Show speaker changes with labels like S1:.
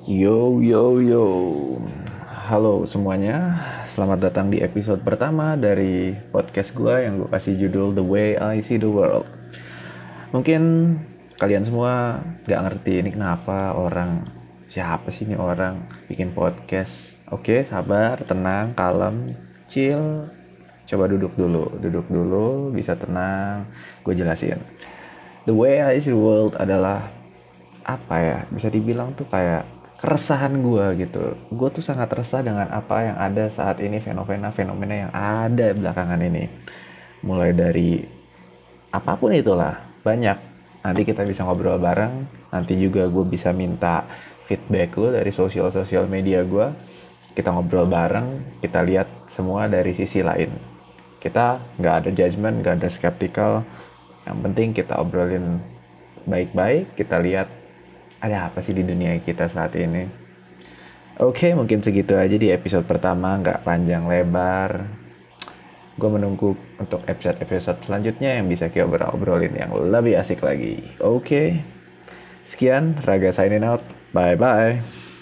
S1: Yo yo yo. Halo semuanya. Selamat datang di episode pertama dari podcast gue yang gue kasih judul The Way I See the World. Mungkin kalian semua gak ngerti ini kenapa orang, siapa sih ini orang bikin podcast. Oke, sabar, tenang, kalem, chill. Coba duduk dulu, bisa tenang. Gue jelasin. The Way I See the World adalah apa ya, bisa dibilang tuh kayak keresahan gue gitu. Gue tuh sangat resah dengan apa yang ada saat ini, fenomena-fenomena yang ada belakangan ini. Mulai dari apapun itulah, banyak. Nanti kita bisa ngobrol bareng. Nanti juga gue bisa minta feedback lo dari sosial media gue. Kita ngobrol bareng, kita lihat semua dari sisi lain. Kita nggak ada judgement, nggak ada skeptical. Yang penting kita obrolin baik-baik, kita lihat ada apa sih di dunia kita saat ini. Oke, mungkin segitu aja di episode pertama, nggak panjang lebar. Gue menunggu untuk episode selanjutnya yang bisa kita obrolin yang lebih asik lagi. Oke, sekian, Raga signing out. Bye-bye.